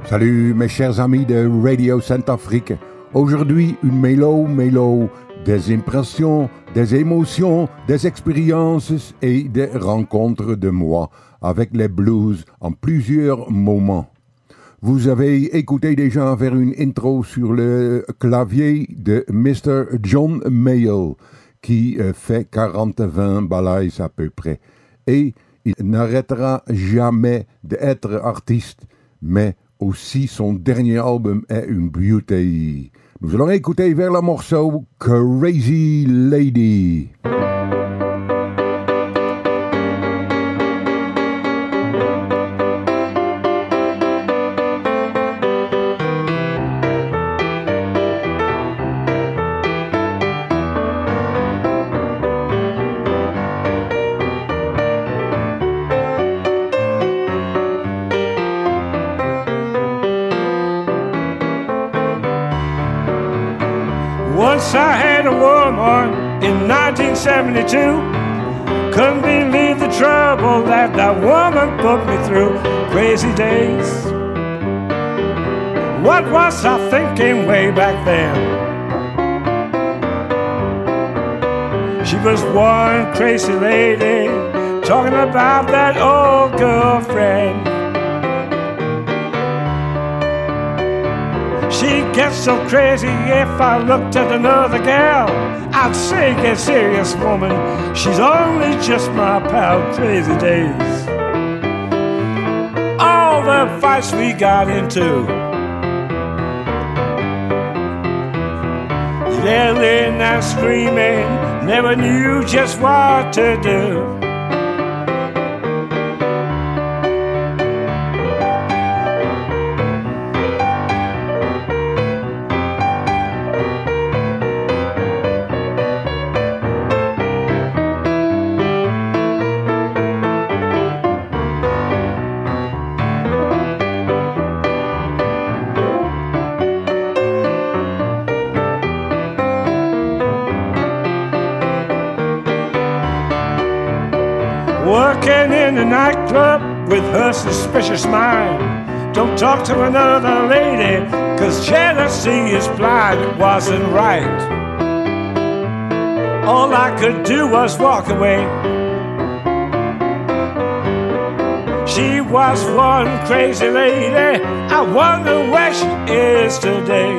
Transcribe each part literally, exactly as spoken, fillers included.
Salut mes chers amis de Radio Saint-Afrique. Aujourd'hui, une mélo, mélo, des impressions, des émotions, des expériences et des rencontres de moi avec les blues en plusieurs moments. Vous avez écouté déjà vers une intro sur le clavier de mister John Mayall, qui fait quarante à vingt balays à peu près. Et il n'arrêtera jamais d'être artiste, mais aussi son dernier album est une beauté. Nous allons écouter vers le morceau Crazy Lady. Once I had a woman in nineteen seventy-two. Couldn't believe the trouble that that woman put me through. Crazy days. What was I thinking way back then? She was one crazy lady talking about that old girlfriend. She gets so crazy if I looked at another gal, I'd say, get serious, woman, she's only just my pal. Crazy days. All the fights we got into, yelling and screaming, never knew just what to do. Working in the nightclub with her suspicious mind. Don't talk to another lady, cause jealousy is blind. It wasn't right. All I could do was walk away. She was one crazy lady. I wonder where she is today.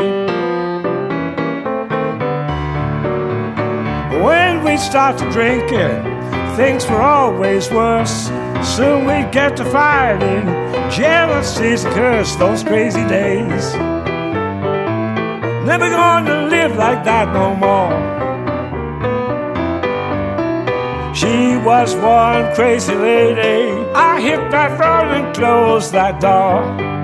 When we started drinking, things were always worse. Soon we get to fighting. Jealousy's a curse, those crazy days. Never gonna live like that no more. She was one crazy lady. I hit that road and closed that door.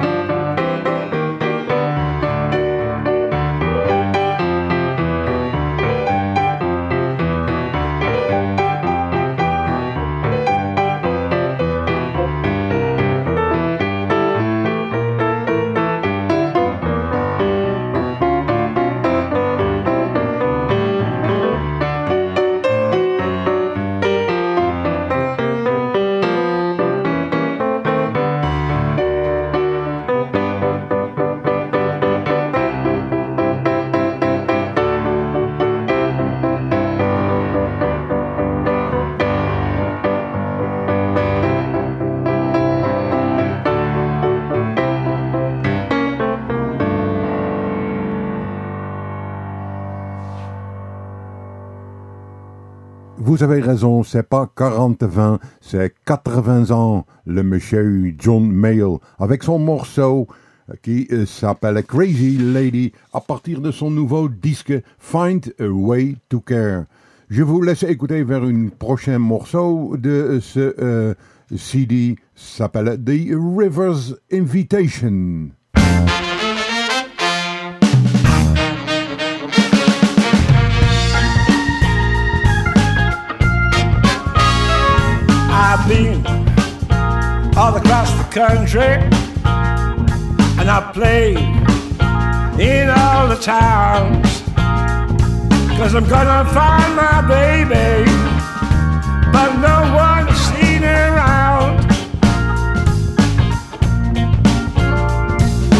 Vous avez raison, c'est pas quarante vingt, c'est quatre-vingts ans, le monsieur John Mayall, avec son morceau qui euh, s'appelle Crazy Lady, à partir de son nouveau disque Find a Way to Care. Je vous laisse écouter vers un prochain morceau de ce euh, C D, s'appelle The River's Invitation. I've been all across the country, and I played in all the towns, 'cause I'm gonna find my baby, but no one's seen her around.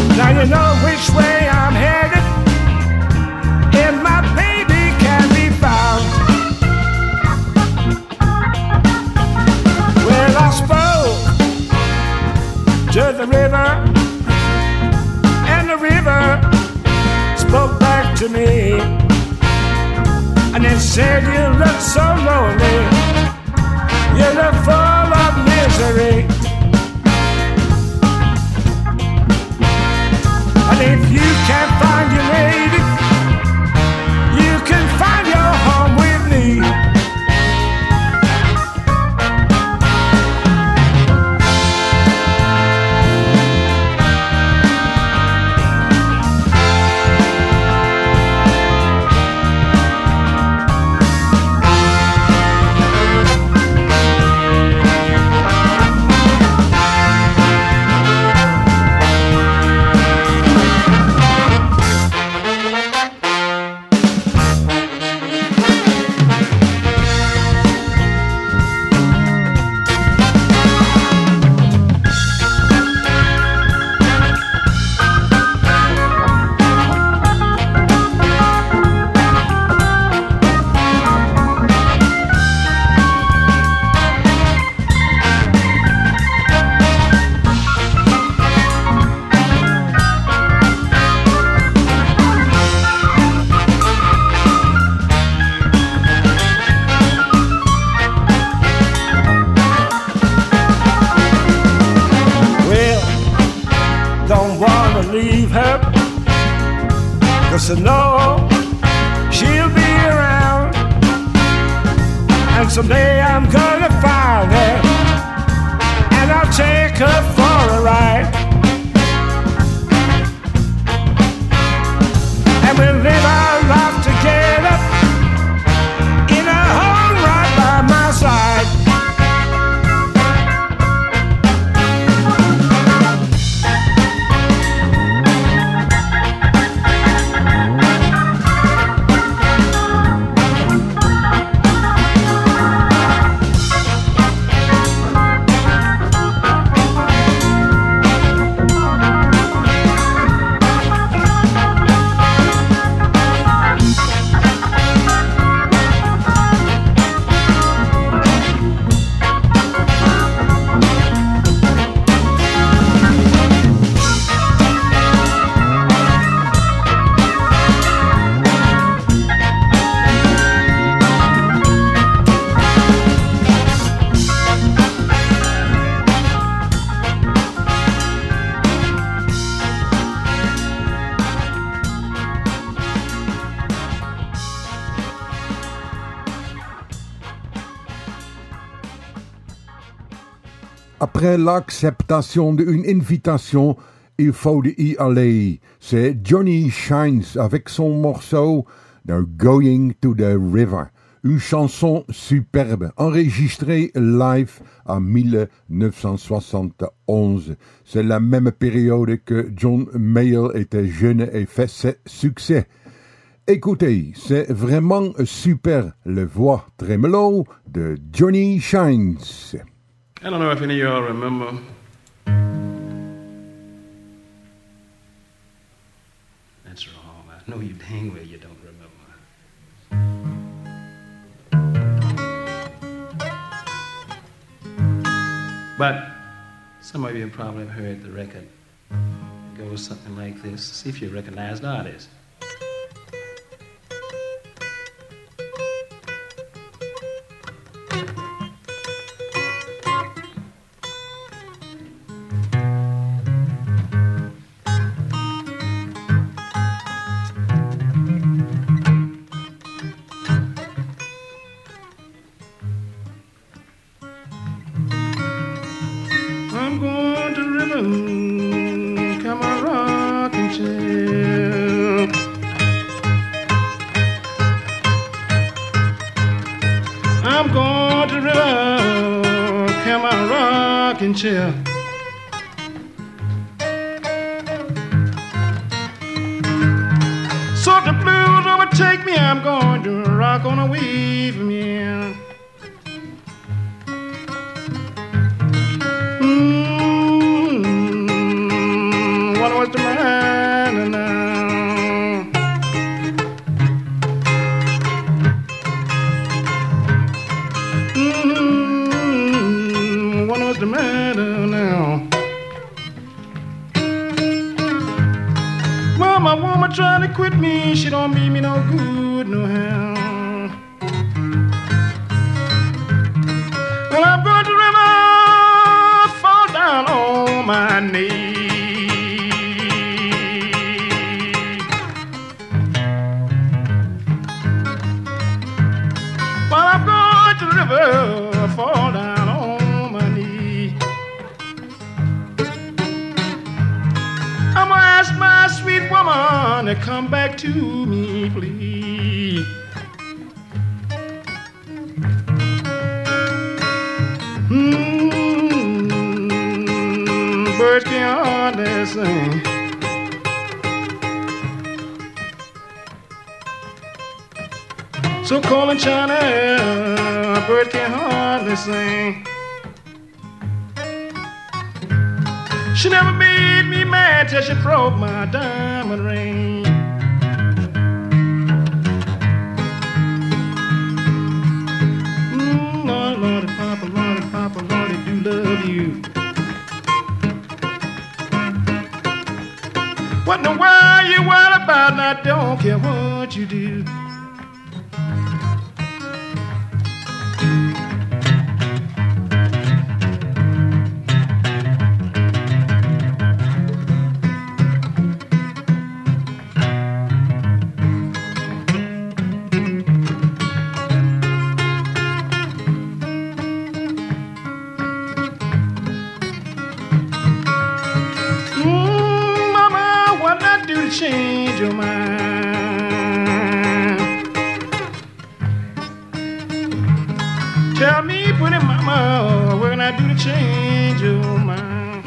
the river, and the river spoke back to me, and it said, you look so lonely, you look full of misery. And if you can't find your lady, you can find your home with me. I know she'll be around, and someday I'm gonna find her, and I'll take her for a ride, and we'll live our life together in a home right by my side. Après l'acceptation d'une invitation, il faut y aller. C'est Johnny Shines avec son morceau de Going to the River. Une chanson superbe, enregistrée live en dix-neuf cent soixante et onze. C'est la même période que John Mayall était jeune et fait ses succès. Écoutez, c'est vraiment super, le voix tremolo de Johnny Shines. I don't know if any of y'all remember that's wrong. I know you dang well you don't remember. But some of you probably have heard the record. It goes something like this. See if you recognize the artist. Chair. So the blues overtake me, I'm going to rock on away from here. Mm-hmm. What was the matter now? Mm-hmm. What was the matter now? trying to quit me, she don't mean me no good, no how. When I'm going to the river, fall down on my knees. While I'm going to the river, fall down on my knees. I'm gonna ask my sweet woman to come back to me, please. Mm-hmm. Birds can't hardly sing. So cold in China, a bird can't hardly sing. She never made me mad till she broke my diamond ring. Mm, Lord, Lordy, Papa, Lordy, Papa, Lordy, do love you. What in the world you worried about? And I don't care what you do. Change your mind. Tell me, pretty mama, what can I do to change your mind?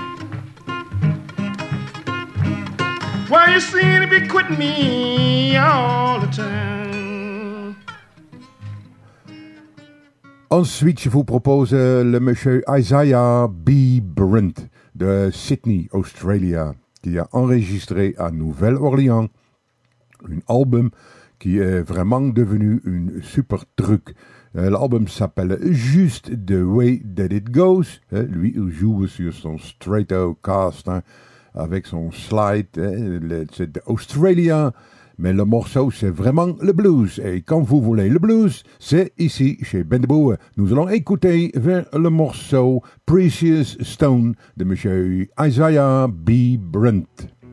Why you seem to be quitting me all the time? Ensuite, je vous propose le monsieur Isaiah B. Brunt de Sydney, Australia, qui a enregistré à Nouvelle-Orléans un album qui est vraiment devenu une super truc. L'album s'appelle juste The Way That It Goes. Lui, il joue sur son Stratocaster avec son slide. C'est d'Australia, mais le morceau, c'est vraiment le blues. Et quand vous voulez le blues, c'est ici, chez Bendeboe. Nous allons écouter vers le morceau Precious Stone de monsieur Isaiah B. Brunt.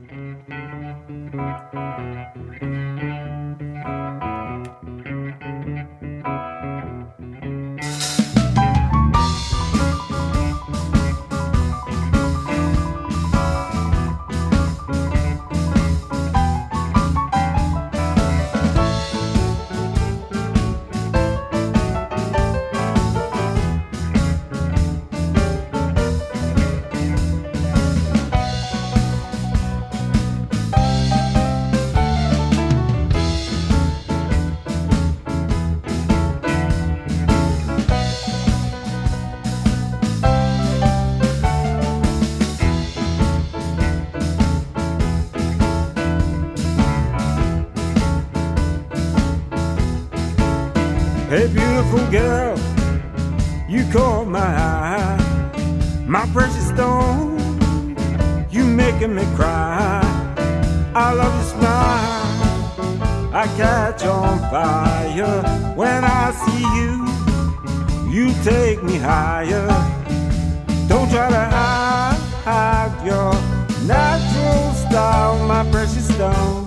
Hey, beautiful girl, you caught my eye. My precious stone, you making me cry. I love your smile, I catch on fire. When I see you, you take me higher. Don't try to hide, hide your natural style, my precious stone.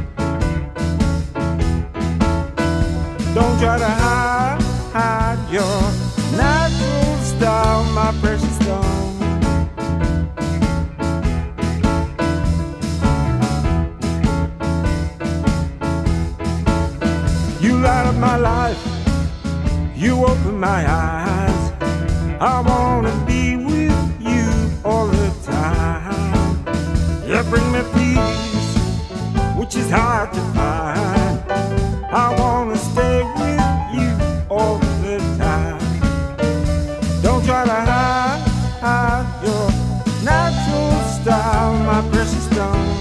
Don't try to hide, hide your natural style, my precious stone. You light up my life, you open my eyes. I wanna be with you all the time. You bring me peace, which is hard to find. I wanna stay with you all the time. Don't try to hide, hide your natural style, my precious stone.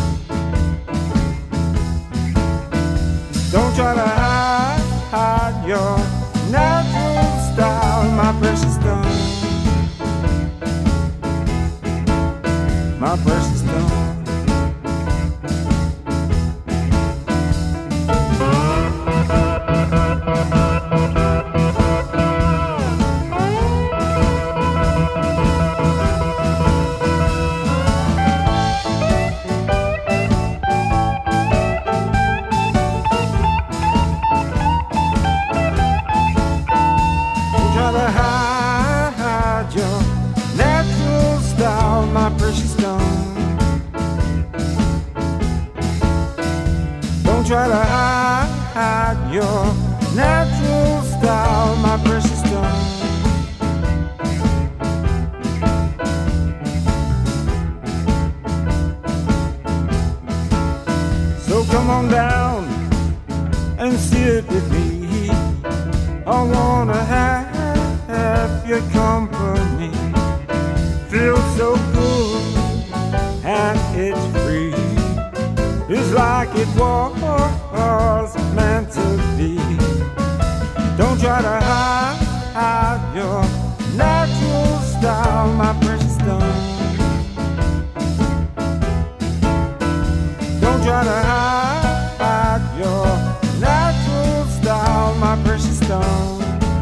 Don't try to hide, hide your natural style, my precious stone. My precious stone. come on down and sit with me. I wanna have, have your company. Feels so good and it's free. It's like it was meant to be. Don't try to hide, hide your natural style, my precious stone. Don't try to hide, hide your natural style, my precious stone.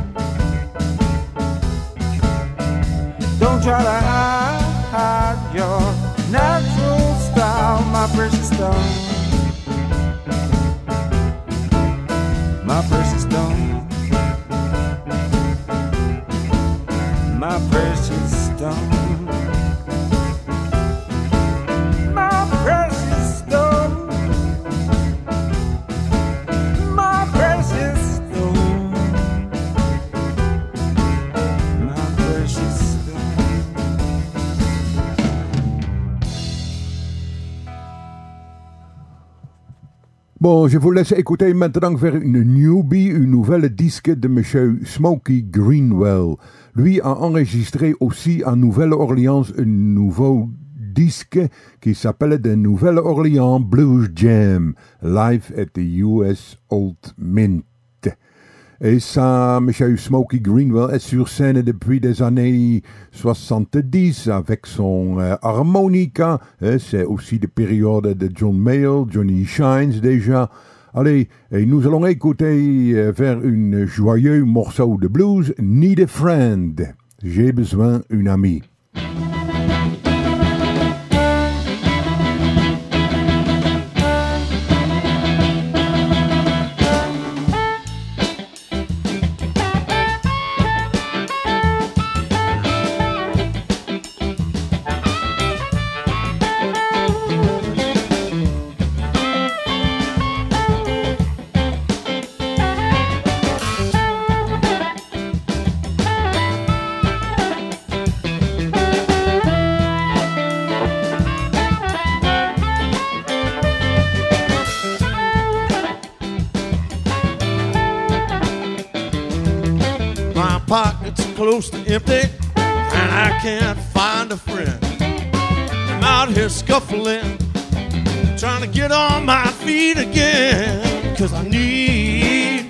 Don't try to hide, hide your natural style, my precious stone. My precious stone. My precious stone. My precious stone. My precious stone. My precious stone. Bon, je vous laisse écouter maintenant vers une newbie, une nouvelle disque de Monsieur Smokey Greenwell. Lui a enregistré aussi à Nouvelle-Orléans un nouveau disque qui s'appelle The Nouvelle-Orléans Blues Jam, live at the U S Old Mint. Et ça, Monsieur Smokey Greenwell est sur scène depuis des années soixante-dix avec son euh, harmonica. Eh, c'est aussi des périodes de John Mayall, Johnny Shines déjà. Allez, et nous allons écouter euh, vers un joyeux morceau de blues, Need a Friend. J'ai besoin d'un ami. Close to empty, and I can't find a friend. I'm out here scuffling, trying to get on my feet again. Cause I need,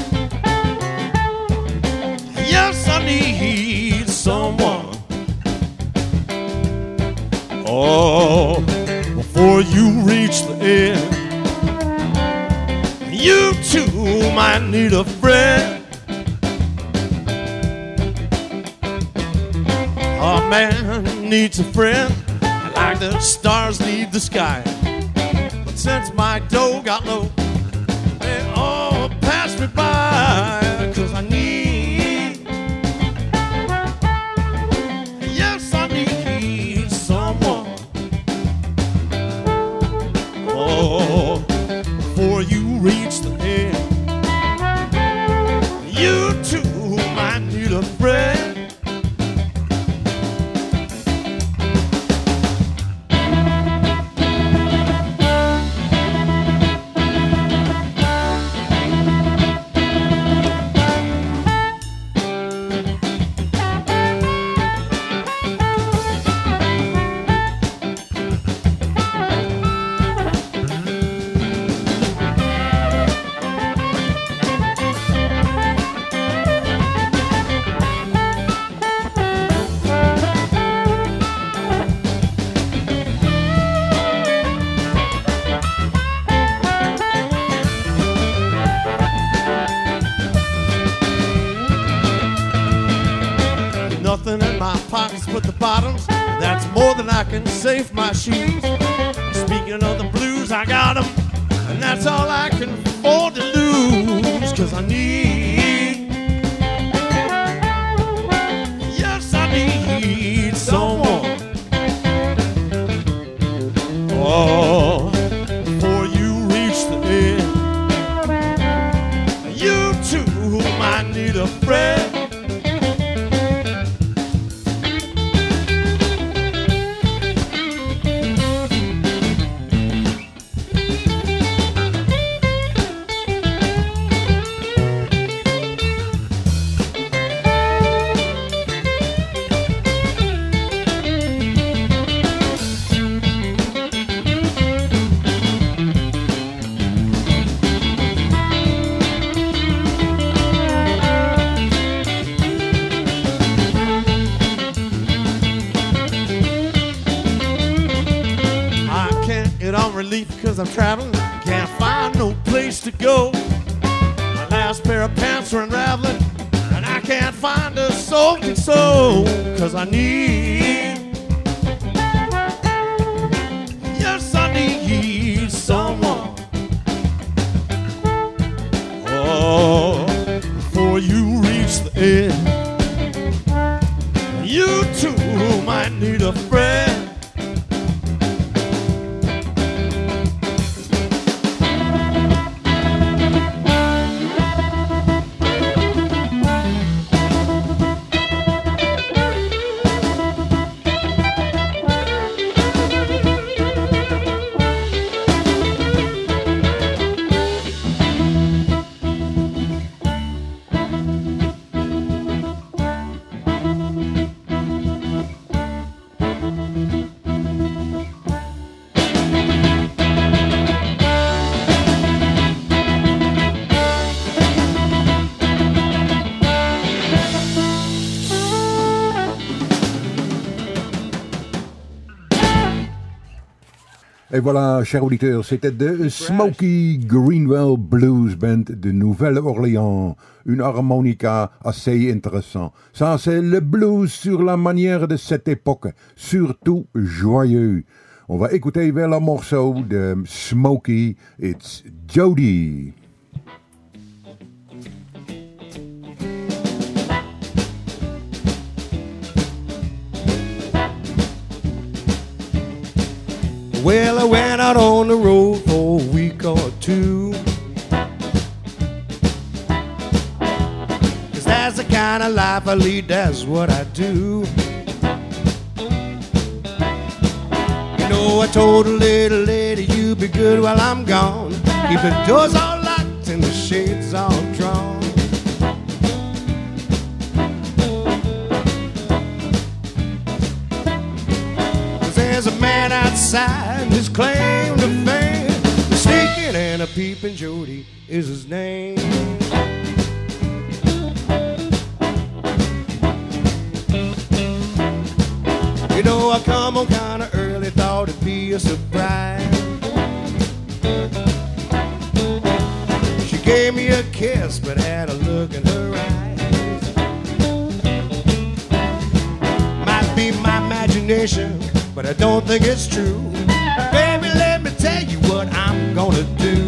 yes, I need someone. Oh, before you reach the end, you too might need a friend. A man needs a friend, like the stars need the sky. But since my dough got low, they all passed me by. Cause I need, yes, I need someone. Oh, before you reach the end, you too might need a friend. Nothing in my pockets but the bottoms. That's more than I can save my shoes. Speaking of the blues, I got them, and that's all I can afford to lose. Cause I need, yes, I need someone. Oh, before you reach the end, you too might need a friend. on relief because I'm traveling. Can't find no place to go. My last pair of pants are unraveling, and I can't find a soul to soul. Cause I need, yes, I need someone. Oh, before you reach the end, you too might need a friend. Et voilà, chers auditeurs, c'était de Smokey Greenwell Blues Band de Nouvelle-Orléans. Une harmonica assez intéressante. Ça, c'est le blues sur la manière de cette époque, surtout joyeux. On va écouter vers le morceau de Smokey, It's Jody. Well, I went out on the road for a week or two, 'cause that's the kind of life I lead, that's what I do. You know, I told a little lady, you be good while I'm gone. Keep the doors all locked and the shades all drawn. There's a man outside, his claim to fame, the sneaking and a peeping Jody is his name. You know, I come on kinda early, thought it'd be a surprise. She gave me a kiss, but had a look in her eyes. Might be my imagination, but I don't think it's true. Baby, let me tell you what I'm gonna do.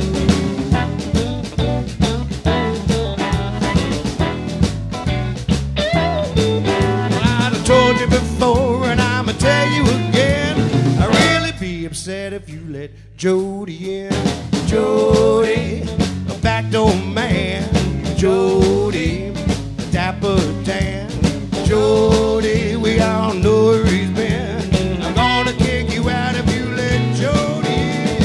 Well, I've told you before and I'ma tell you again, I'd really be upset if you let Jody in. Jody, a backdoor man. Jody, a dapper Dan. Jody, we all know where he's been. I'm gonna kick you out if you let Jody in.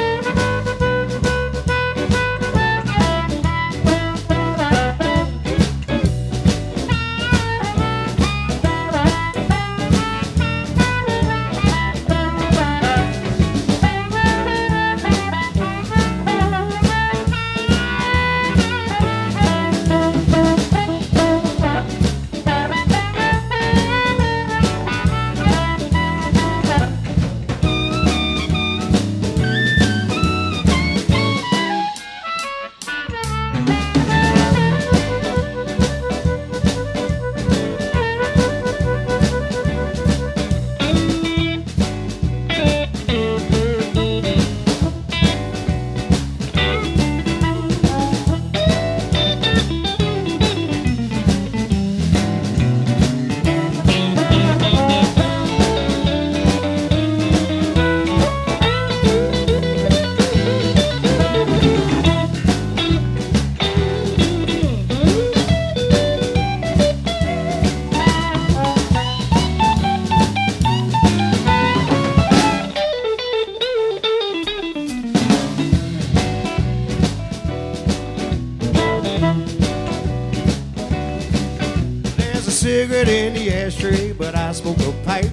Cigarette in the ashtray, but I smoke a pipe.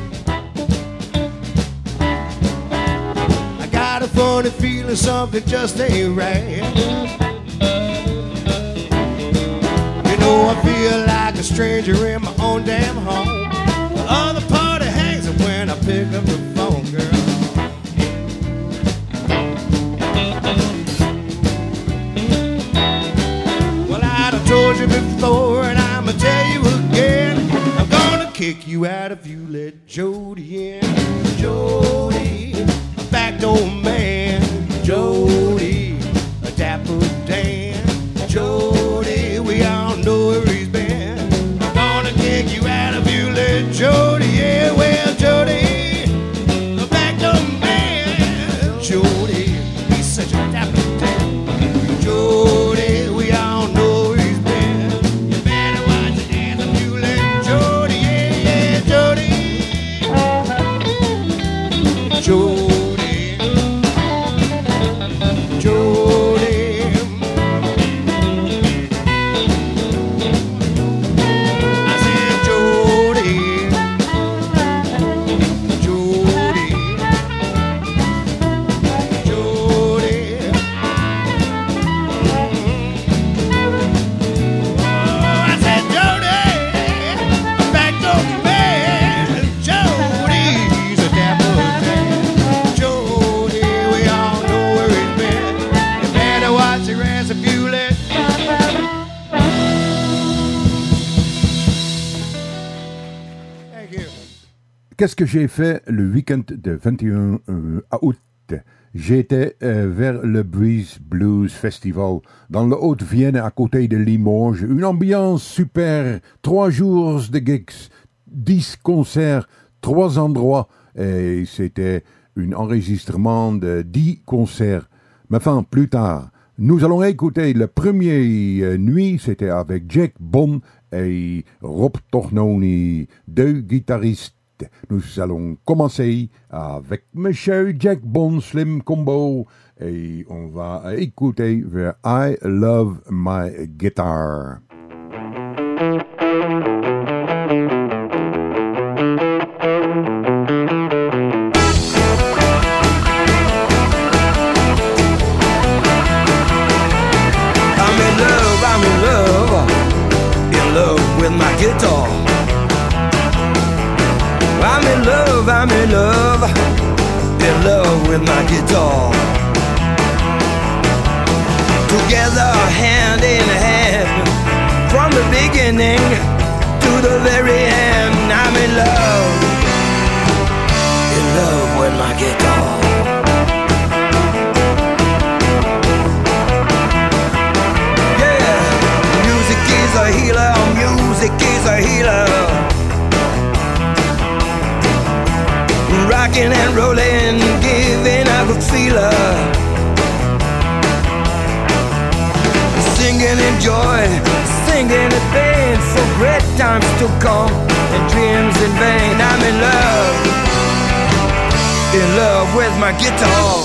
I got a funny feeling something just ain't right. You know, I feel like a stranger in my own damn home. The other party hangs when I pick up the phone, girl. Jody, a backdoor man. Jody, a dapper Dan. Jody, we all know where he's been. Gonna kick you out of you, let Jody. Yeah, well, Jody, a backdoor man. Jody, he's such a dapper Dan. Jody, we all know where he's been. You better watch the dance of you, let Jody. Yeah, yeah, Jody. Jody, Jody, I said Jody, Jody, Jody. Oh, I said Jody, backdoor man. Jody's a dapper man. Jody, we all know where he's been. You better watch your ass if you let. Thank you. Qu'est-ce que j'ai fait le week-end de vingt et un euh, août? J'étais euh, vers le Breeze Blues Festival dans le Haute-Vienne à côté de Limoges. Une ambiance super, trois jours de gigs, dix concerts, trois endroits. Et c'était un enregistrement de dix concerts. Mais enfin, plus tard, nous allons écouter la première euh, nuit, c'était avec Jack Bon et Rob Tornoni, deux guitaristes. Nous allons commencer avec Monsieur Jack Bon Slim Combo et on va écouter vers I Love My Guitar. I'm in love, I'm in love, in love with my guitar. I'm in love, I'm in love, in love with my guitar. Together, hand in hand, from the beginning to the very end. I'm in love, in love with my guitar. Yeah, music is a healer, music is a healer. Rocking and rolling, giving a good feeler. Singing in joy, singing in pain, for great times to come and dreams in vain. I'm in love, in love with my guitar.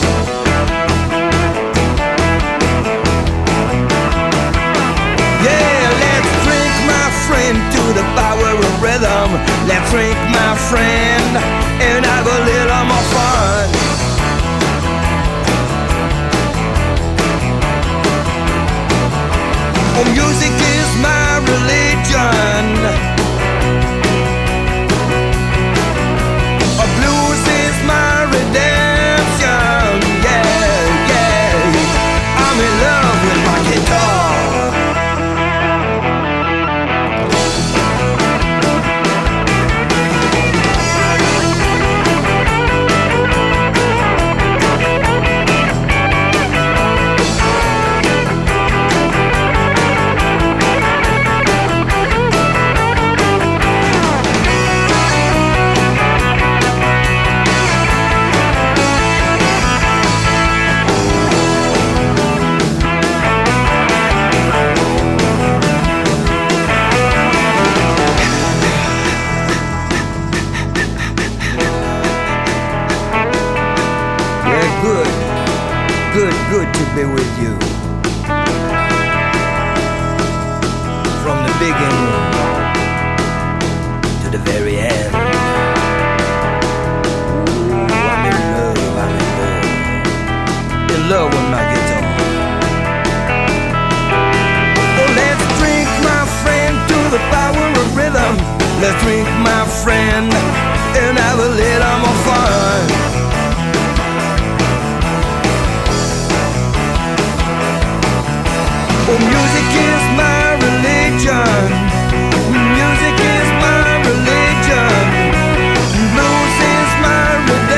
Yeah, let's drink, my friend, to the power of rhythm. Let's drink, my friend, and have a little more fun. Oh, music is my religion. Oh, blues is my redemption. Yeah, yeah, I'm in love with my guitar. Good, good to be with you. From the beginning to the very end. Ooh, I'm in love, I'm in love. In love with my guitar. So let's drink, my friend, to the power of rhythm. Let's drink, my friend, and have a little more fun. Oh, music is my religion. Music is my religion. Blues is my redemption.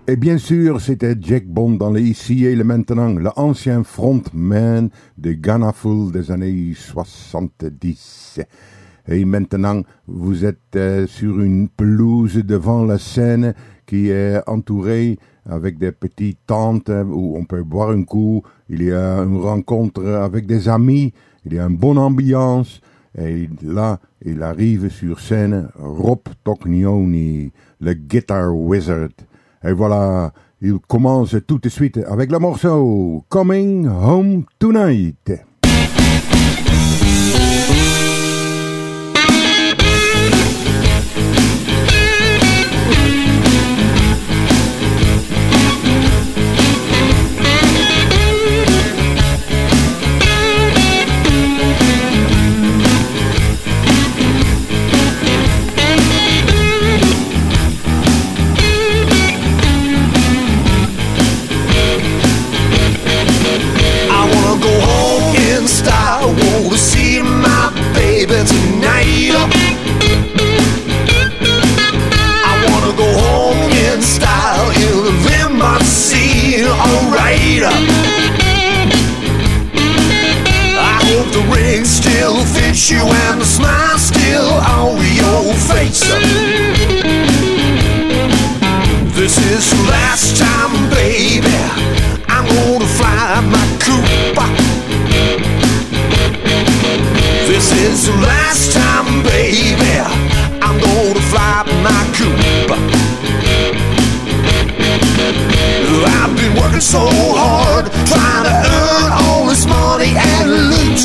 Et bien sûr, c'était Jack Bond dans les Ici et le Maintenant, l'ancien frontman de Ghana Full des années soixante-dix. Et maintenant, vous êtes euh, sur une pelouse devant la scène qui est entourée avec des petites tentes où on peut boire un coup. Il y a une rencontre avec des amis, il y a une bonne ambiance. Et là, il arrive sur scène Rob Tocnioni, le Guitar Wizard. Et voilà, il commence tout de suite avec le morceau Coming Home Tonight. Tonight I wanna go home in style in the limousine, alright. I hope the ring still fits you and the smile still on your face. This is the last time, baby, I'm gonna fly my Cooper. This is the last time, baby, I'm gonna fly my Cooper. I've been working so hard, trying to earn all this money and lose.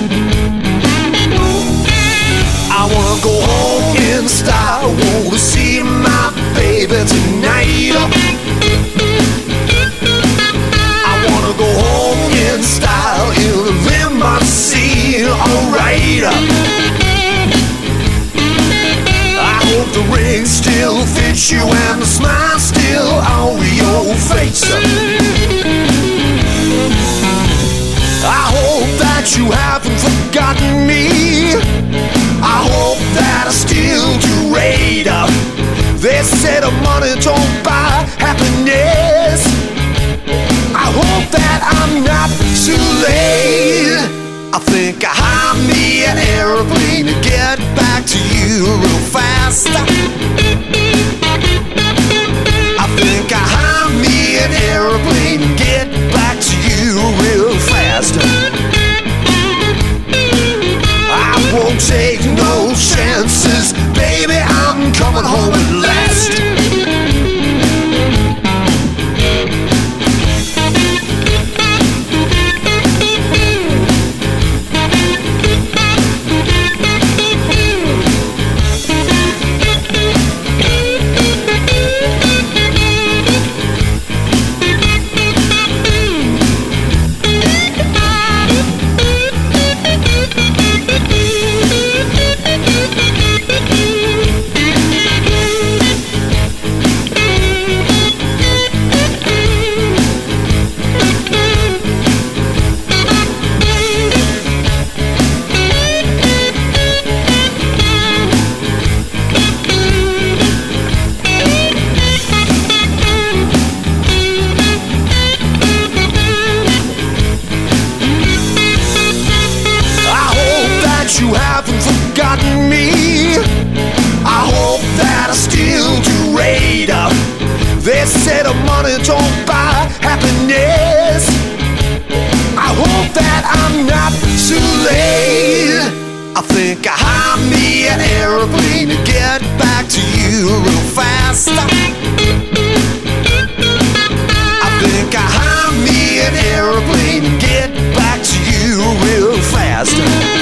I wanna go home in style, wanna see my baby tonight. I wanna go home in style, in the limousine, alright. I hope the ring still fits you and the smile still on your face. I hope that you haven't forgotten me. I hope that I still do radar. They said money don't buy happiness. I hope that I'm not too late. I think I hire me an airplane to get back to you real fast. I think I hire me an airplane to get back to you real fast. I won't take no chances, baby, I'm coming home at last. They said money don't buy happiness. I hope that I'm not too late. I think I hire me an airplane to get back to you real fast. I think I hire me an airplane to get back to you real fast.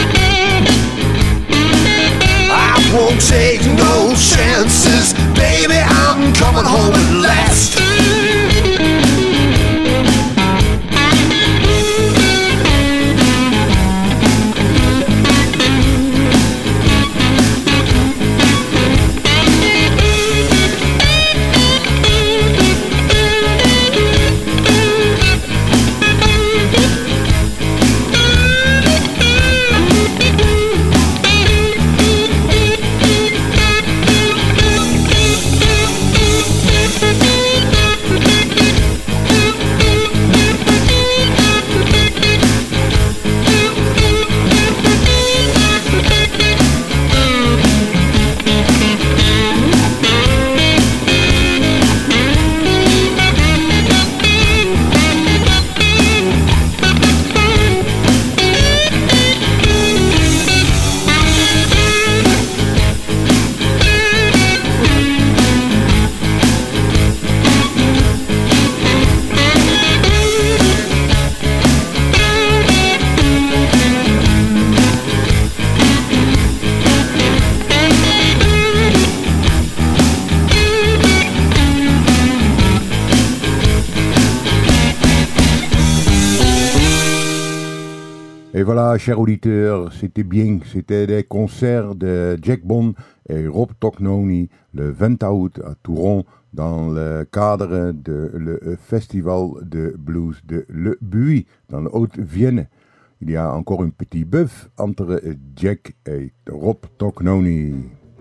I won't take no chances, baby, I'm coming home at last. Et voilà, chers auditeurs, c'était bien. C'était des concerts de Jack Bond et Rob Tocnoni le vingt août à Touron dans le cadre de le festival de blues de Le Buis dans le Haute-Vienne. Il y a encore un petit bœuf entre Jack et Rob Tocnoni.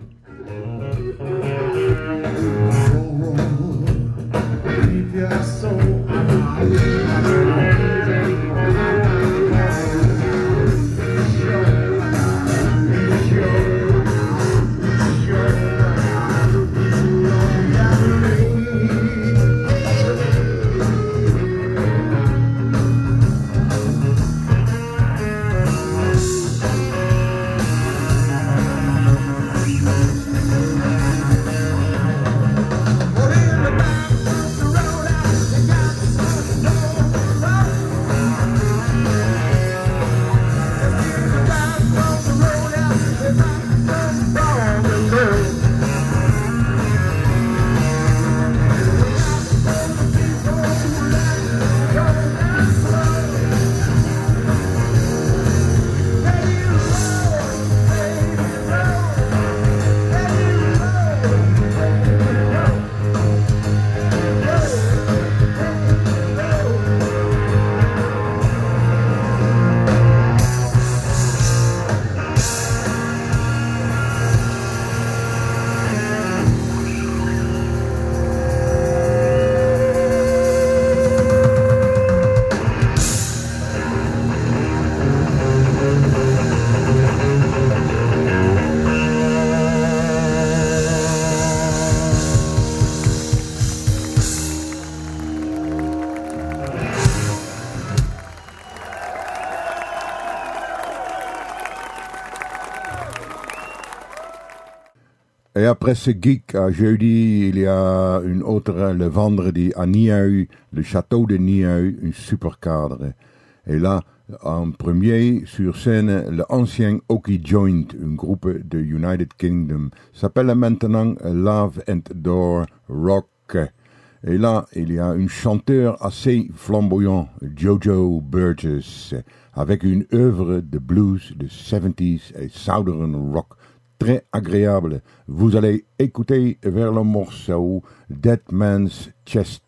Et après ce gig à jeudi, il y a une autre le vendredi à Niahu, le château de Niahu, un super cadre. Et là, en premier sur scène, l'ancien Okie Joint, un groupe de United Kingdom, s'appelle maintenant Love and Door Rock. Et là, il y a un chanteur assez flamboyant, Jojo Burgess, avec une œuvre de blues de soixante-dix et Southern Rock très agréable. Vous allez écouter vers le morceau Dead Man's Chest.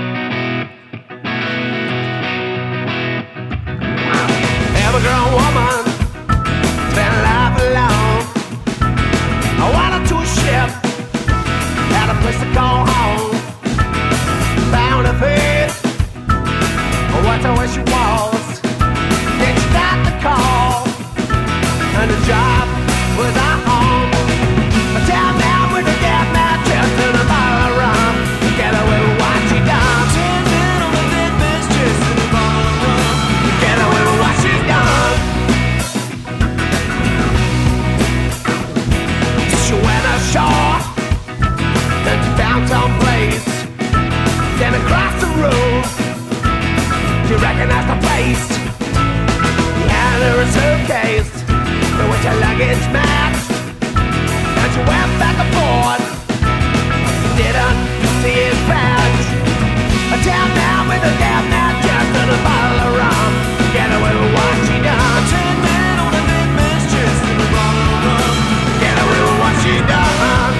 Every grown woman spent life alone. I went up to a ship, had a place to call home. Found a face, what's where she was. Then she got the call, and the job was our home. A town man with a dead man chest and a bottle of rum. Together with what she done. Ten men on the dead man's chest and a bottle of rum. Together with what she done. She went ashore, then she found some place. Then across the room, she recognized the face. He handed her a suitcase to which her luggage matched. And she went back and forth, didn't see his badge. A town man with a damn man chest and a bottle of rum. Together with what she done. Ten men on a dead man's chest and a bottle of rum. Together with what she done.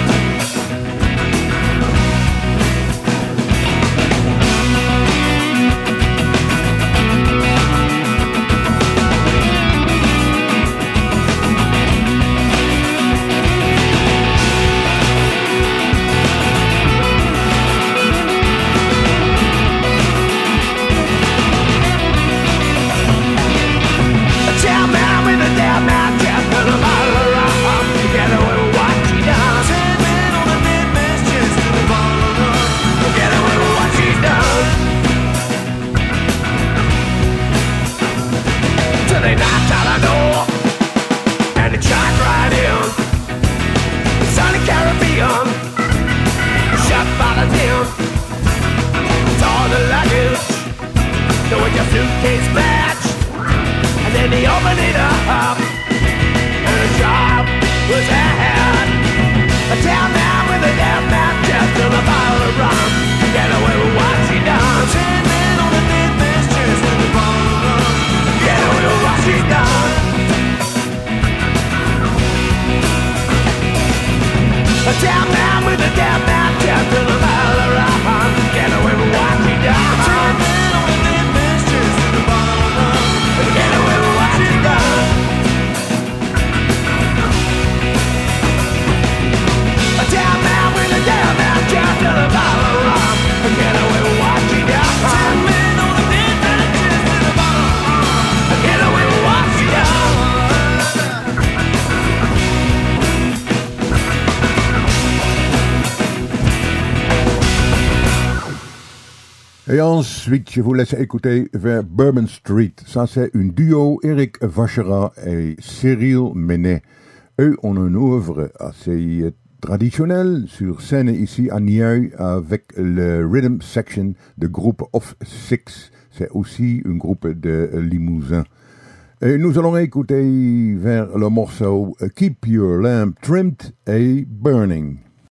They knocked on the door and they charged right in. The sunny Caribbean, shut by the tin. Saw the luggage, so with your suitcase matched. And then they opened it up, and the job was had. A town man with a dead man chest and a bottle of rum. Together with what she done. Ten men on the dead man's chest and a bottle of rum. Together with what she done. Et ensuite, je vous laisse écouter vers Bourbon Street. Ça, c'est un duo, Eric Vachera et Cyril Menet. Eux ont une œuvre assez traditionnelle sur scène ici à Nieuil avec le Rhythm Section de groupe Off Six. C'est aussi un groupe de Limousin. Et nous allons écouter vers le morceau Keep Your Lamp Trimmed et Burning.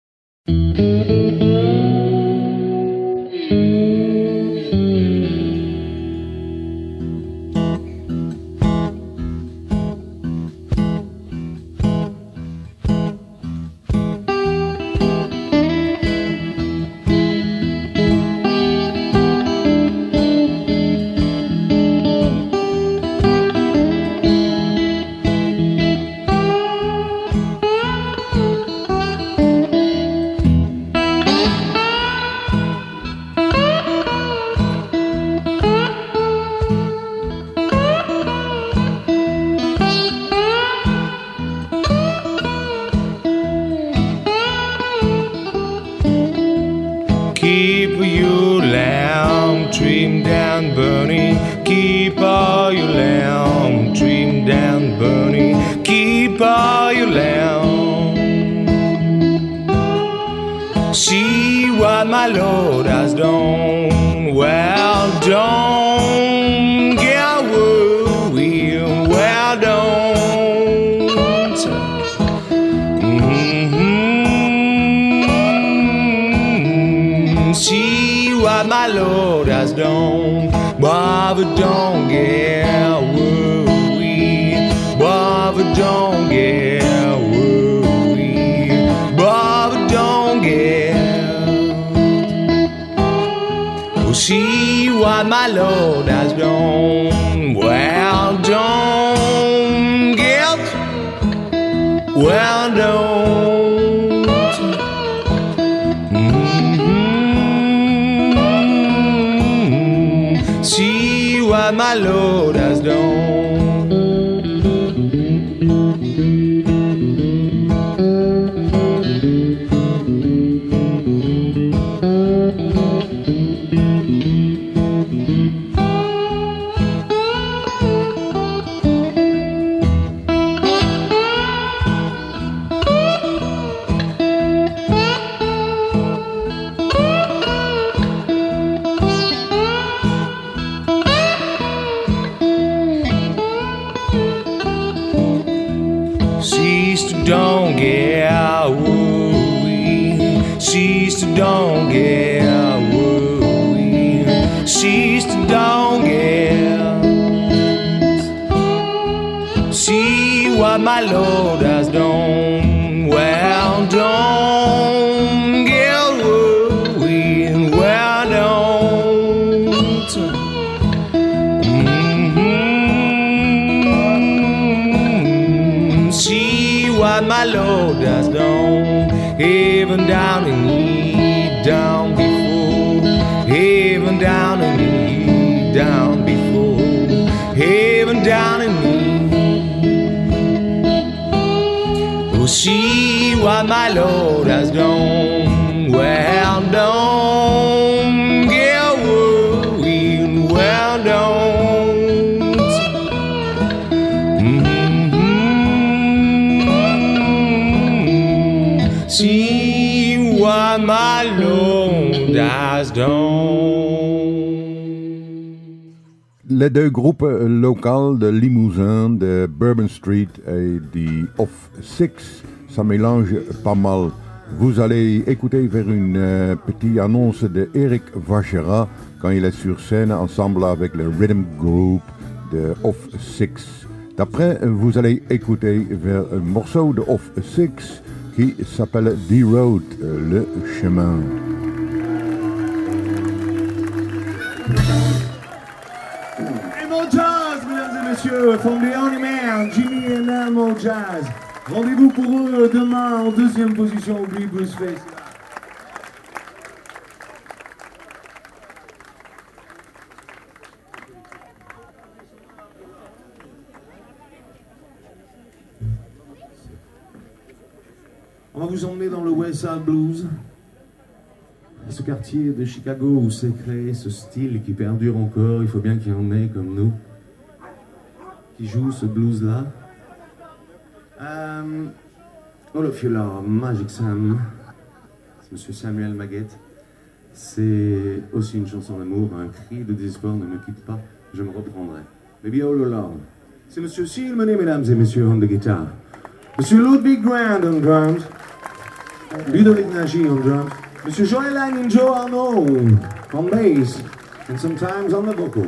Les deux groupes locaux de Limousin, de Bourbon Street et de Off Six, ça mélange pas mal. Vous allez écouter vers une euh, petite annonce de Eric Vachera quand il est sur scène ensemble avec le Rhythm Group de Off Six. D'après, vous allez écouter vers un morceau de Off Six qui s'appelle The Road, le chemin. Jazz, mesdames et messieurs, from the only man, Jimmy and Elmo Jazz. Rendez-vous pour eux demain en deuxième position au Blues Blues Festival. On va vous emmener dans le West Side Blues. Ce quartier de Chicago où s'est créé ce style qui perdure encore. Il faut bien qu'il y en ait comme nous qui jouent ce blues-là. Um, All of You Love, Magic Sam, c'est Monsieur Samuel Maguette. C'est aussi une chanson d'amour, un cri de désespoir, ne me quitte pas, je me reprendrai. Maybe All Alone. C'est Monsieur Silmane, mesdames et messieurs, on the guitar. Monsieur Ludwig Grand on drums. Ludovic Nagy on drums. Monsieur Joël and Joe Arnaud on bass. And sometimes on the vocal.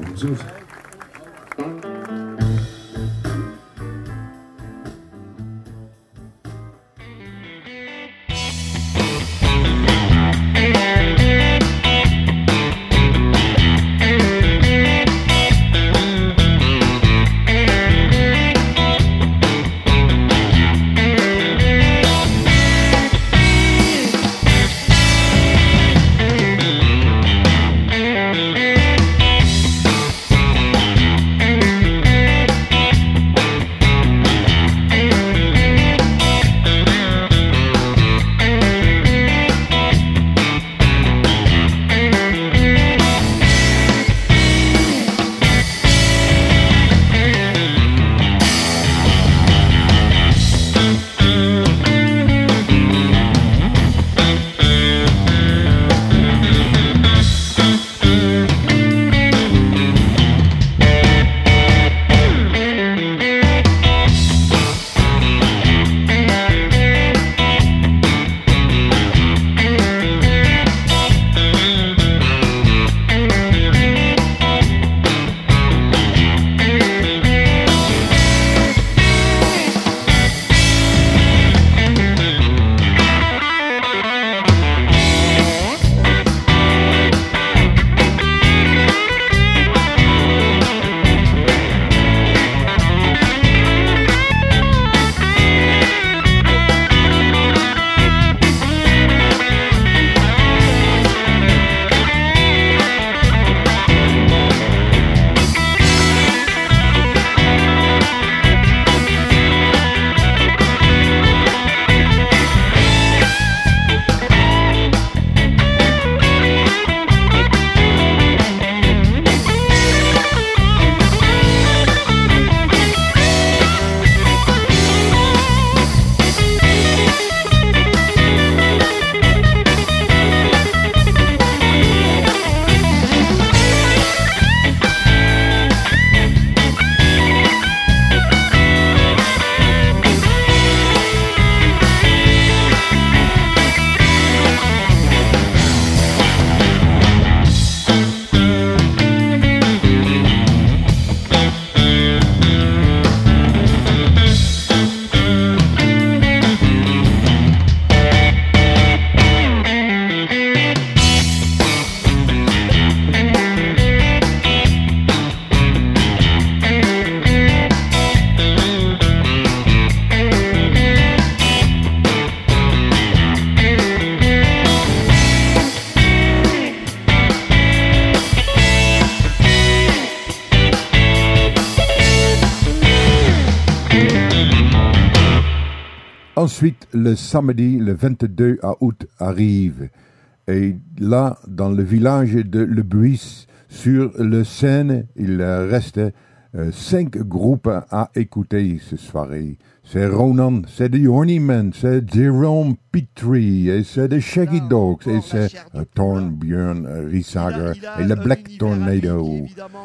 Ensuite, le samedi, le vingt-deux août arrive. Et là, dans le village de Le Buis, sur le scène, il reste euh, cinq groupes à écouter ce soirée. C'est Ronan, c'est The Hornymen, c'est Jerome Petrie, et c'est The Shaggy Dogs, et c'est uh, Thorn Björn Risager, et le Black Tornado.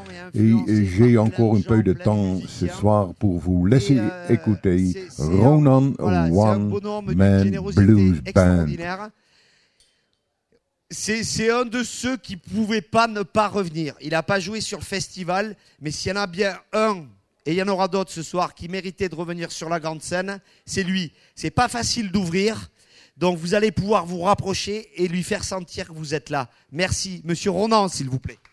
Et j'ai encore un peu de temps ce soir pour vous laisser euh, écouter c'est, c'est Ronan un, voilà, One Man Blues Band. C'est, c'est un de ceux qui ne pouvaient pas ne pas revenir. Il n'a pas joué sur le festival, mais s'il y en a bien un, et il y en aura d'autres ce soir, qui méritait de revenir sur la grande scène, c'est lui. C'est pas facile d'ouvrir, donc vous allez pouvoir vous rapprocher et lui faire sentir que vous êtes là. Merci. Monsieur Ronan, s'il vous plaît.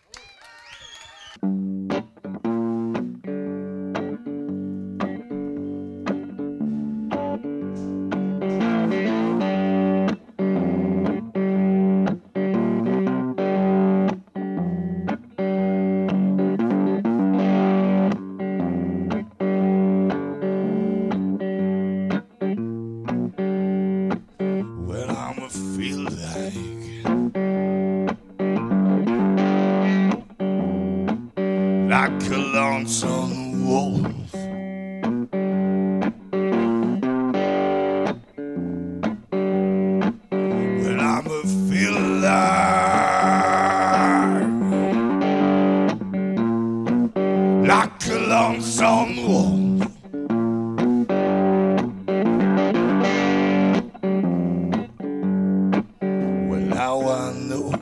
Well, I'ma feel like like a lonesome wolf. When I'm feel alive, like a lonesome wolf. Well, now I know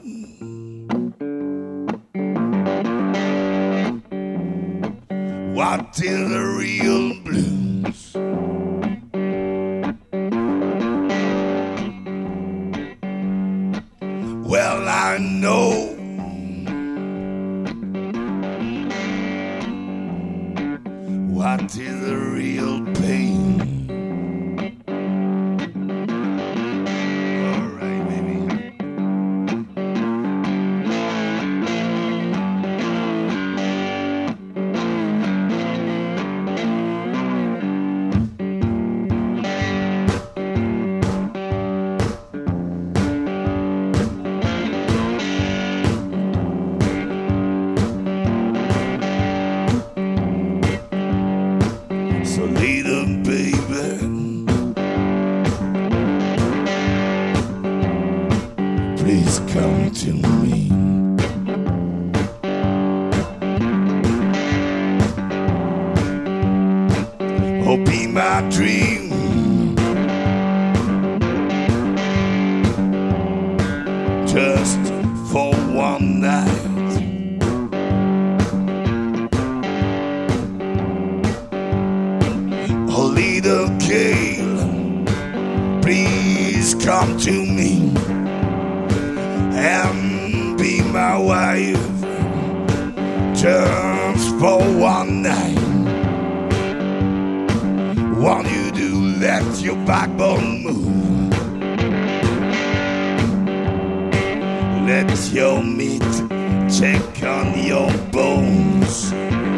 what is the real blues. Well, I know what is the real pain. All right, baby. So later, baby, please come to me. Oh, be my dream. Just for one night. Oh, little Gale, please come to me and be my wife just for one night. Want you to let your backbone move, let your meat check on your bones.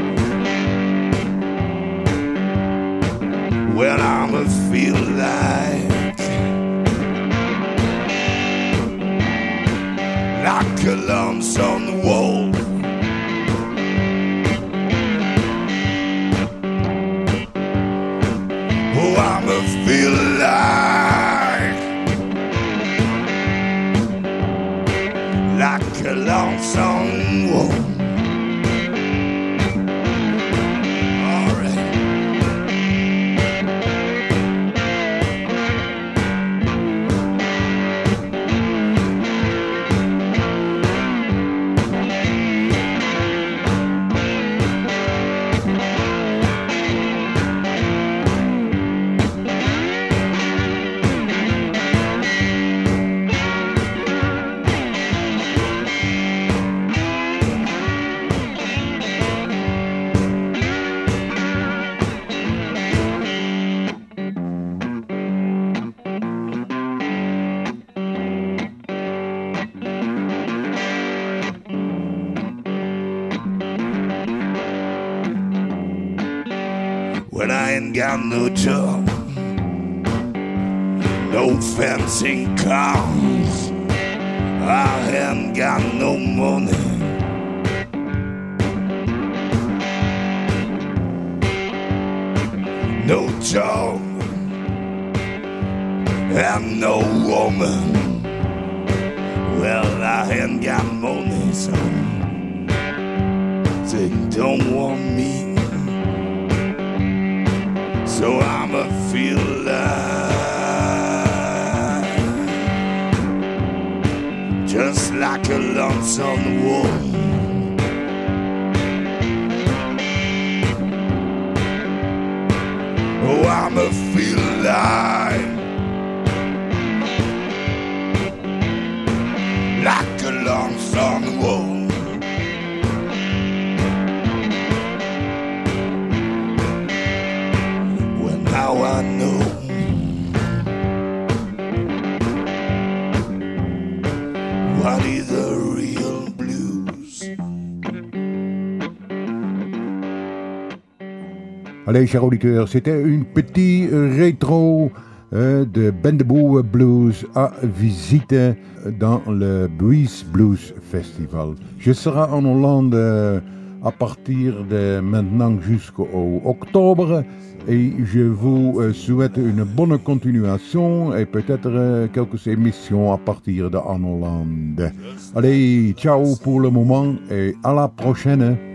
Well, I'ma feel like like a lonesome wolf. Oh, I'ma feel like like a lonesome wolf. When I ain't got no job, no fancy cars, I ain't got no money. No job and no woman. Well, I ain't got money, so they don't want me. So I'ma feel alive, just like a lonesome wolf. Oh, I'ma feel alive, like a lonesome wolf. Now I know what is the real blues. Allez, chers auditeurs, c'était une petite rétro euh, de Bendeboe Blues à visiter dans le Breeze Blues Festival. Je serai en Hollande euh, à partir de maintenant jusqu'au octobre. Et je vous souhaite une bonne continuation et peut-être quelques émissions à partir de en Hollande. Allez, ciao pour le moment et à la prochaine.